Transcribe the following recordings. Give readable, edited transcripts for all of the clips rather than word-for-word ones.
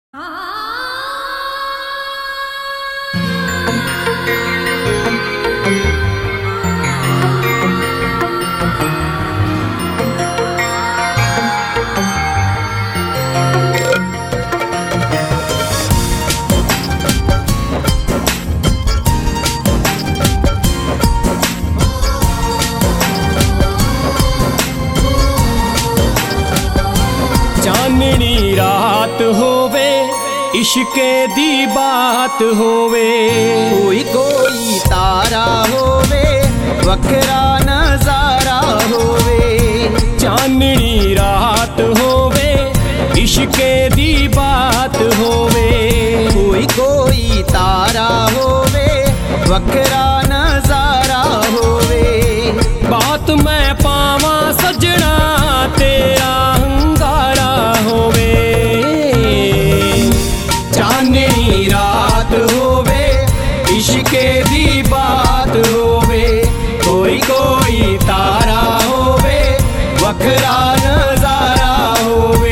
चाननी रात होवे इश्के दी बात होवे, कोई कोई तारा होवे वखरा नजारा होवे। चाननी रात होवे इश्के दी बात होवे, कोई कोई तारा होवे वखरा नजारा होवे। बात मैं पावा सजना तेरा हंगारा होवे। चाननी रात होवे इश्के दी बात होवे, कोई कोई तारा होवे वखरा नजारा होवे।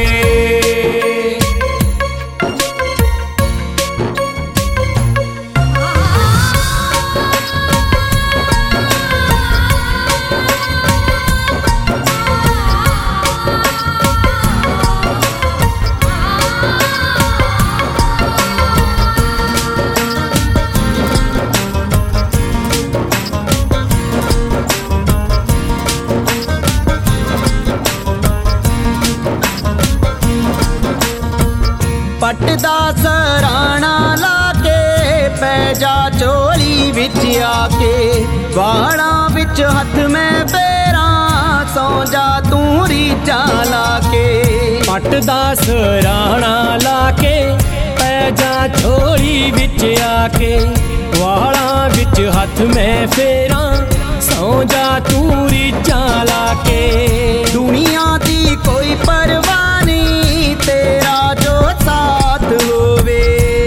पटदा सराणा लाके पै जा चोली विच आके, वाड़ा विच हथ में पेरा सौ जा तू रीचा लाके। पटदा सराणा लाके पै जा चोली विच आके, वाड़ा विच हथ में फेरा सौ जा तू रीचा लाके। दुनिया दी कोई परवाह नहीं तेरा जो साथ होवे।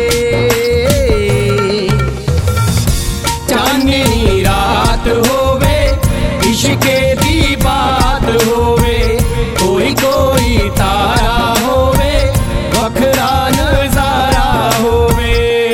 चांदनी रात होवे इश्के दी बात होवे, कोई कोई तारा होवे वखरा नजारा होवे।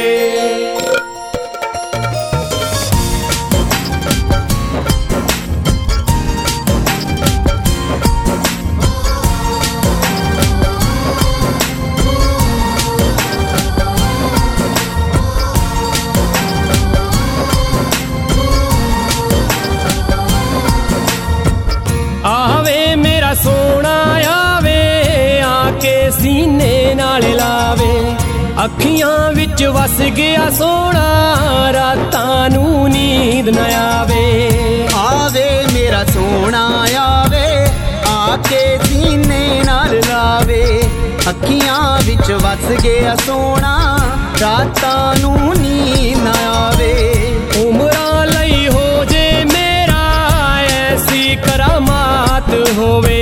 आवे मेरा सोना आवे आके सीने नाल लावे, अखियां विच वस गया सोना रातां नू नींद न आवे। आवे मेरा सोना आवे आके सीने नाल लावे, अखियां विच वस गया सोना रातां नू नींद न आवे। उमरां लई हो जे मेरा ऐसी करामात होवे।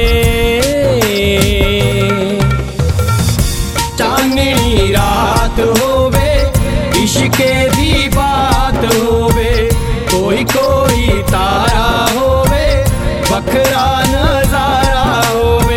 चांदनी रात होवे इश्के दी बात होवे, कोई कोई तारा होवे वखरा नजारा होवे।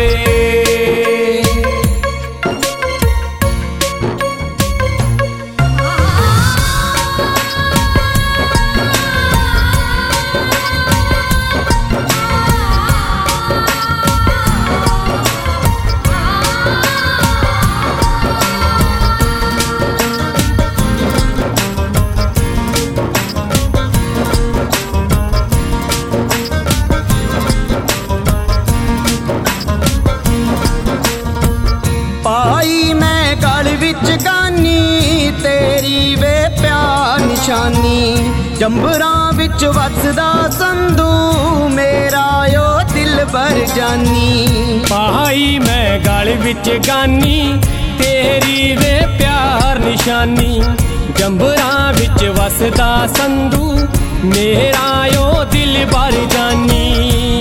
पाई मैं गल विच गानी तेरी वे प्यार निशानी, जंबरां विच वसदा संधू मेरा यो दिल भर जानी। पाई मैं गल विच गानी तेरी वे प्यार निशानी, जंबरां विच वसदा संधू मेरा यो दिल भर जानी।